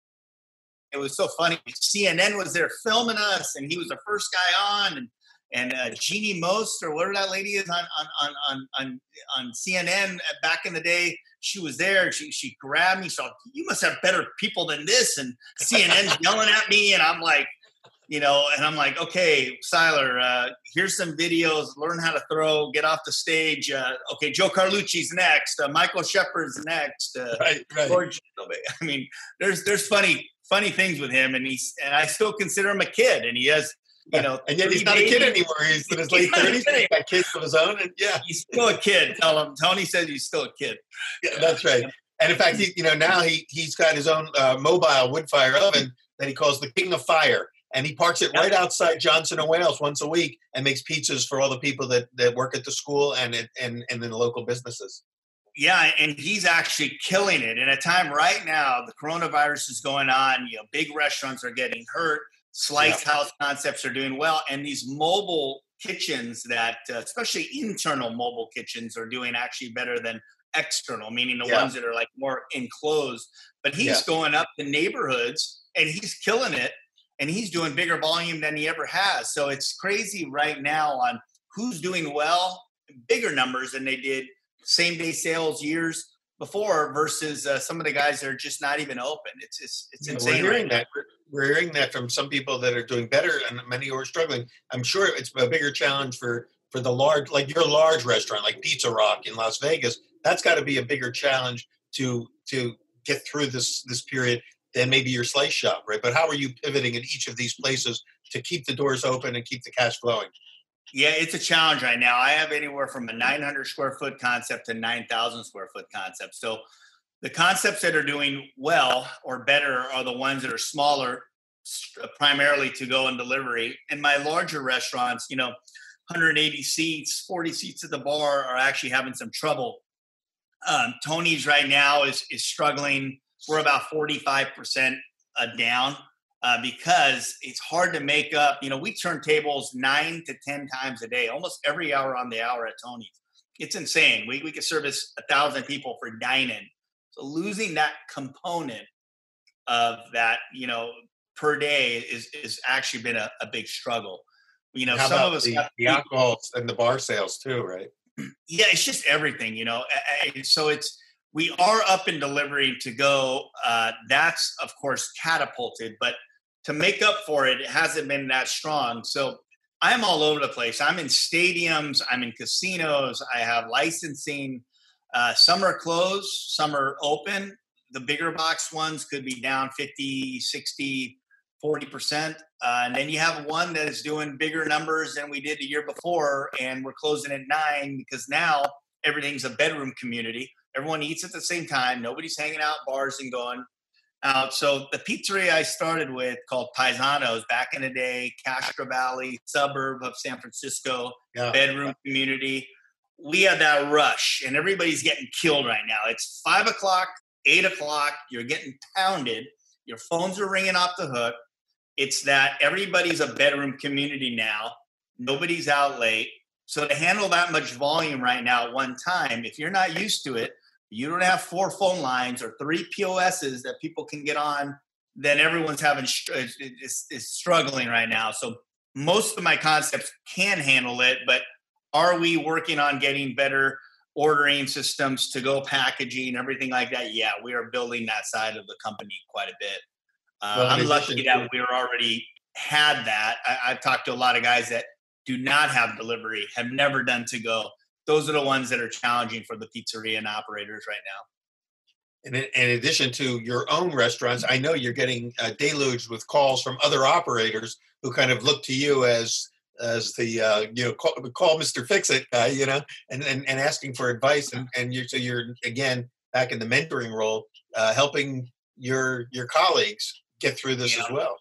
[SPEAKER 7] It was so funny. C N N was there filming us, and he was the first guy on, and and uh, Jeannie Most or whatever that lady is on on on on on, on C N N back in the day. She was there. She she grabbed me. So you must have better people than this. And C N N's yelling at me, and I'm like, you know, and I'm like, okay, Siler, uh, here's some videos. Learn how to throw. Get off the stage. Uh, okay, Joe Carlucci's next. Uh, Michael Shepard's next. Uh,
[SPEAKER 6] Right, right.
[SPEAKER 7] George, I mean, there's there's funny funny things with him, and he's and I still consider him a kid, and he has, you know,
[SPEAKER 6] And yet he's
[SPEAKER 7] three
[SPEAKER 6] not a kid
[SPEAKER 7] babies.
[SPEAKER 6] anymore. He's in his
[SPEAKER 7] He's
[SPEAKER 6] late
[SPEAKER 7] not a
[SPEAKER 6] thirties.
[SPEAKER 7] kid.
[SPEAKER 6] He's got kids of his own, and yeah,
[SPEAKER 7] He's still a kid. Tell him. Tony says he's still a kid.
[SPEAKER 6] yeah, that's right. And in fact, he, you know, now he he's got his own uh, mobile wood fire oven that he calls the King of Fire, and he parks it right outside Johnson and Wales once a week and makes pizzas for all the people that, that work at the school and it, and and in the local businesses.
[SPEAKER 7] Yeah, and he's actually killing it. In a time right now, the coronavirus is going on. You know, big restaurants are getting hurt. Slice
[SPEAKER 6] Yeah.
[SPEAKER 7] house concepts are doing well, and these mobile kitchens that, uh, especially internal mobile kitchens, are doing actually better than external, meaning the
[SPEAKER 6] Yeah.
[SPEAKER 7] ones that are like more enclosed. But he's
[SPEAKER 6] Yeah.
[SPEAKER 7] going up to neighborhoods, and he's killing it, and he's doing bigger volume than he ever has. So it's crazy right now on who's doing well, bigger numbers than they did same day sales years before versus uh, some of the guys that are just not even open. It's it's, it's
[SPEAKER 6] Yeah,
[SPEAKER 7] insane.
[SPEAKER 6] we're hearing
[SPEAKER 7] right now.
[SPEAKER 6] that. We're, we're hearing that from some people that are doing better and many who are struggling. I'm sure it's a bigger challenge for, for the large, like your large restaurant, like Pizza Rock in Las Vegas. That's got to be a bigger challenge to to get through this this period than maybe your slice shop, right? But how are you pivoting in each of these places to keep the doors open and keep the cash flowing?
[SPEAKER 7] Yeah, it's a challenge right now. I have anywhere from a nine hundred square foot concept to nine thousand square foot concept. So the concepts that are doing well or better are the ones that are smaller, primarily to go in delivery. And my larger restaurants, you know, one hundred eighty seats, forty seats at the bar are actually having some trouble. Um, Tony's right now is is struggling. We're about forty-five percent uh, down uh, because it's hard to make up. You know, we turn tables nine to ten times a day, almost every hour on the hour at Tony's. It's insane. We we can service a thousand people for dine-in. So losing that component of that, you know, per day is is actually been a, a big struggle. You know,
[SPEAKER 6] How
[SPEAKER 7] some
[SPEAKER 6] about
[SPEAKER 7] of us
[SPEAKER 6] the,
[SPEAKER 7] got
[SPEAKER 6] the alcohol and the bar sales too, right?
[SPEAKER 7] Yeah, it's just everything, you know. I, I, so it's we are up in delivery to go. Uh, that's of course catapulted, but to make up for it, it hasn't been that strong. So I'm all over the place. I'm in stadiums. I'm in casinos. I have licensing. Uh, some are closed. Some are open. The bigger box ones could be down fifty, sixty, forty percent. Uh, and then you have one that is doing bigger numbers than we did the year before, and we're closing at nine because now everything's a bedroom community. Everyone eats at the same time. Nobody's hanging out bars and going out. So the pizzeria I started with called Paisanos back in the day, Castro Valley, suburb of San Francisco, yeah. bedroom community. We had that rush, and everybody's getting killed right now. It's five o'clock, eight o'clock. You're getting pounded. Your phones are ringing off the hook. It's that everybody's a bedroom community now. Nobody's out late. So to handle that much volume right now at one time, if you're not used to it, you don't have four phone lines or three P O S's that people can get on, then everyone's having is, is struggling right now. So most of my concepts can handle it, but are we working on getting better ordering systems to go packaging, everything like that? Yeah, we are building that side of the company quite a bit. Uh, well, I'm lucky that we already had that. I, I've talked to a lot of guys that do not have delivery, have never done to go. Those are the ones that are challenging for the pizzeria and operators right now.
[SPEAKER 6] And in, in addition to your own restaurants, I know you're getting uh, deluged with calls from other operators who kind of look to you as as the uh, you know call, call Mister Fix-It guy, you know, and, and and asking for advice, and and you're so you're again back in the mentoring role, uh, helping your your colleagues get through this yeah. as well.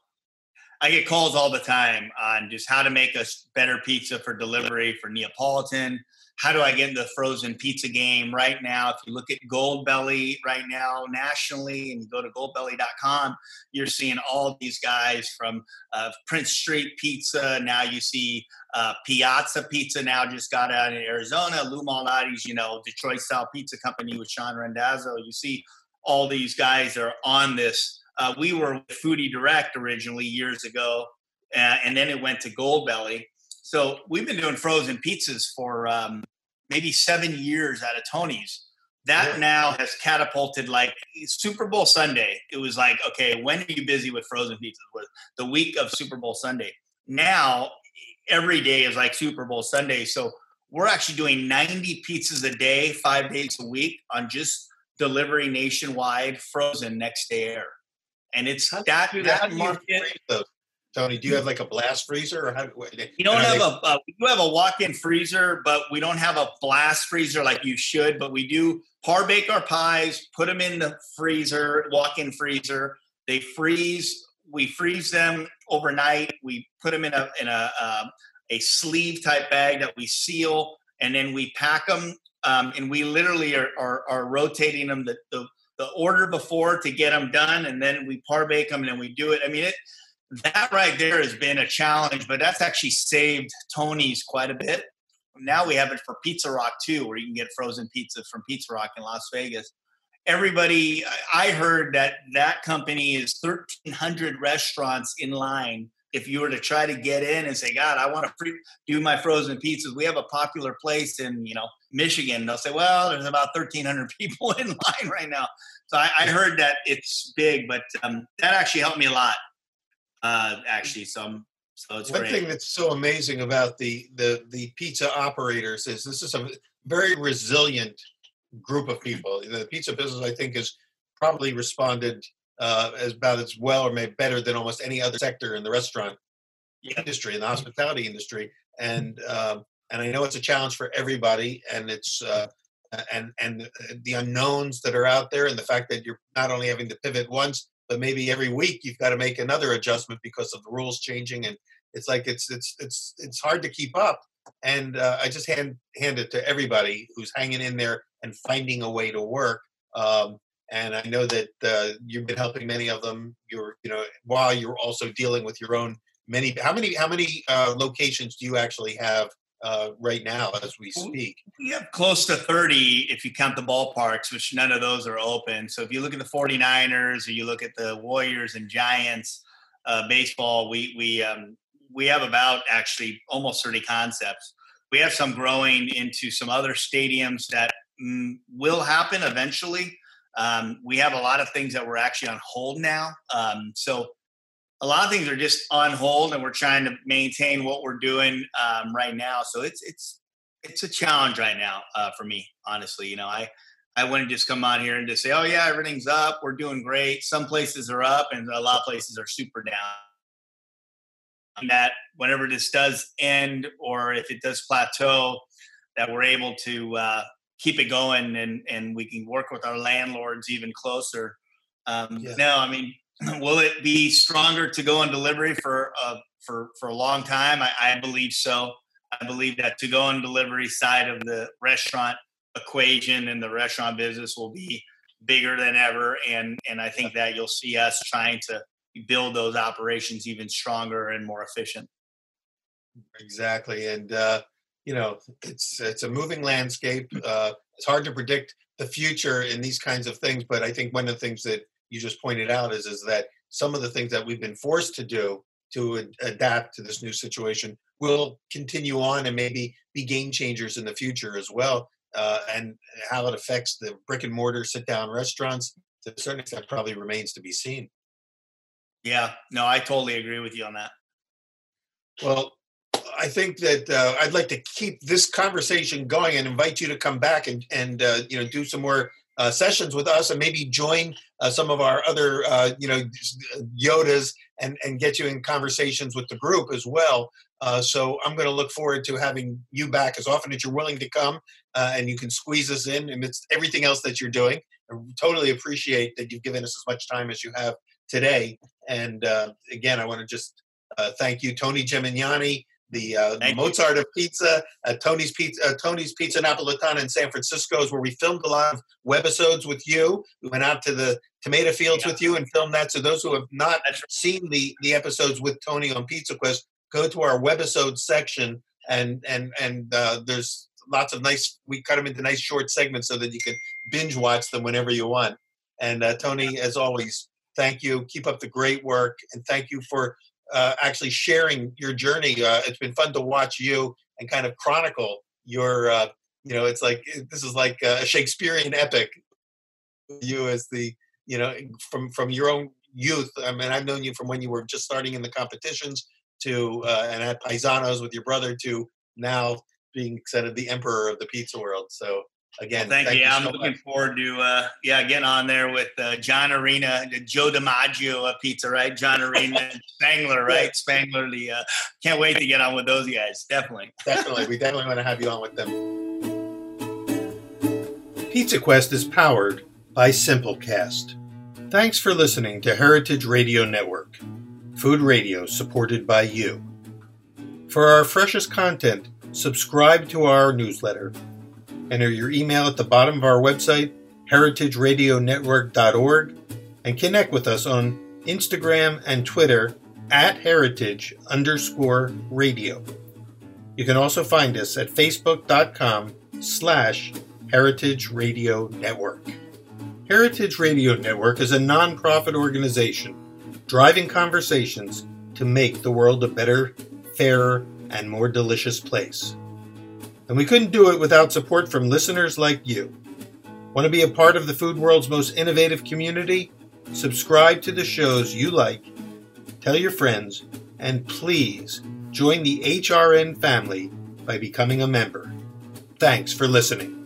[SPEAKER 7] I get calls all the time on just how to make a better pizza for delivery for Neapolitan. How do I get in the frozen pizza game right now? If you look at Goldbelly right now nationally and you go to goldbelly dot com, you're seeing all these guys from uh, Prince Street Pizza. Now you see uh, Piazza Pizza now just got out in Arizona. Lou Malnati's, you know, Detroit Style Pizza Company with Sean Randazzo. You see all these guys are on this. Uh, we were with Foodie Direct originally years ago, uh, and then it went to Goldbelly. So we've been doing frozen pizzas for um, maybe seven years out of Tony's. That yeah. now has catapulted, like Super Bowl Sunday. It was like, okay, when are you busy with frozen pizzas? Was the week of Super Bowl Sunday. Now every day is like Super Bowl Sunday. So we're actually doing ninety pizzas a day, five days a week on just delivery nationwide, frozen next day air. And it's
[SPEAKER 6] how
[SPEAKER 7] that,
[SPEAKER 6] do
[SPEAKER 7] that,
[SPEAKER 6] that
[SPEAKER 7] market.
[SPEAKER 6] Tony, do you have like a blast freezer? Or how,
[SPEAKER 7] you don't have they... a uh, we do have a walk-in freezer, but we don't have a blast freezer like you should. But we do par bake our pies, put them in the freezer, walk-in freezer. They freeze. We freeze them overnight. We put them in a in a uh, a sleeve type bag that we seal, and then we pack them. Um, and we literally are are, are rotating them the, the the order before to get them done, and then we par bake them, and then we do it. I mean it. That right there has been a challenge, but that's actually saved Tony's quite a bit. Now we have it for Pizza Rock too, where you can get frozen pizza from Pizza Rock in Las Vegas. Everybody, I heard that that company is thirteen hundred restaurants in line. If you were to try to get in and say, God, I want to free, do my frozen pizzas. We have a popular place in, you know, Michigan. They'll say, well, there's about thirteen hundred people in line right now. So I, I heard that it's big, but um, that actually helped me a lot. Uh, actually, some so it's
[SPEAKER 6] one
[SPEAKER 7] great.
[SPEAKER 6] thing that's so amazing about the, the the pizza operators is this is a very resilient group of people. The pizza business, I think, has probably responded uh, as about as well or maybe better than almost any other sector in the restaurant yeah. industry, in the hospitality industry. And um, and I know it's a challenge for everybody, and it's uh, and and the unknowns that are out there, and the fact that you're not only having to pivot once, but maybe every week you've got to make another adjustment because of the rules changing, and it's like it's it's it's it's hard to keep up. And uh, I just hand hand it to everybody who's hanging in there and finding a way to work. Um, and I know that uh, you've been helping many of them. You're, you know, while you're also dealing with your own many. How many how many uh, locations do you actually have uh, right now as we speak?
[SPEAKER 7] We have close to thirty if you count the ballparks, which none of those are open. So if you look at the forty-niners or you look at the Warriors and Giants uh, baseball, we we um, we have about actually almost thirty concepts. We have some growing into some other stadiums that mm, will happen eventually. Um, we have a lot of things that we're actually on hold now. Um, so a lot of things are just on hold, and we're trying to maintain what we're doing um, right now. So it's it's it's a challenge right now uh, for me, honestly. You know, I I wouldn't just come on here and just say, oh yeah, everything's up, we're doing great. Some places are up, and a lot of places are super down. And that whenever this does end, or if it does plateau, that we're able to uh, keep it going, and and we can work with our landlords even closer. Um, yeah. No, I mean, will it be stronger to go on delivery for uh, for for a long time? I, I believe so. I believe that to go on delivery side of the restaurant equation and the restaurant business will be bigger than ever, and and I think that you'll see us trying to build those operations even stronger and more efficient.
[SPEAKER 6] Exactly, and uh, you know, it's it's a moving landscape. Uh, it's hard to predict the future in these kinds of things, but I think one of the things that you just pointed out is is that some of the things that we've been forced to do to ad- adapt to this new situation will continue on and maybe be game changers in the future as well. Uh, and how it affects the brick and mortar sit down restaurants, to a certain extent, probably remains to be seen.
[SPEAKER 7] Yeah, no, I totally agree with you on that.
[SPEAKER 6] Well, I think that uh, I'd like to keep this conversation going and invite you to come back and, and uh, you know, do some more uh, sessions with us, and maybe join uh, some of our other, uh, you know, Yodas, and, and get you in conversations with the group as well. Uh, so I'm going to look forward to having you back as often as you're willing to come, uh, and you can squeeze us in amidst everything else that you're doing. I totally appreciate that you've given us as much time as you have today. And uh, again, I want to just uh, thank you, Tony Gemignani, the, uh, the Mozart of pizza, uh, Tony's Pizza, uh, Tony's Pizza Napolitana in San Francisco, is where we filmed a lot of webisodes with you. We went out to the tomato fields yeah. with you and filmed that. So those who have not right. seen the the episodes with Tony on Pizza Quest, go to our webisode section, and and and uh, there's lots of nice. We cut them into nice short segments so that you can binge watch them whenever you want. And uh, Tony, as always, thank you. Keep up the great work, and thank you for uh, actually sharing your journey. Uh, it's been fun to watch you and kind of chronicle your. Uh, you know, it's like this is like a Shakespearean epic. You as the you know from from your own youth. I mean, I've known you from when you were just starting in the competitions to uh, and at Paisanos with your brother to now being kind of the emperor of the pizza world. So. Again,
[SPEAKER 7] well, thank, thank you. you so I'm looking much. forward to, uh, yeah, getting on there with uh, John Arena, Joe DiMaggio of Pizza, right? John Arena, Spangler, right? Spangler. The uh, can't wait to get on with those guys. Definitely,
[SPEAKER 6] definitely. We definitely want to have you on with them. Pizza Quest is powered by Simplecast. Thanks for listening to Heritage Radio Network, food radio supported by you. For our freshest content, subscribe to our newsletter. Enter your email at the bottom of our website, heritage radio network dot org, and connect with us on Instagram and Twitter at heritage underscore radio. You can also find us at facebook.com slash heritage radio network. Heritage Radio Network is a nonprofit organization driving conversations to make the world a better, fairer, and more delicious place. And we couldn't do it without support from listeners like you. Want to be a part of the food world's most innovative community? Subscribe to the shows you like, tell your friends, and please join the H R N family by becoming a member. Thanks for listening.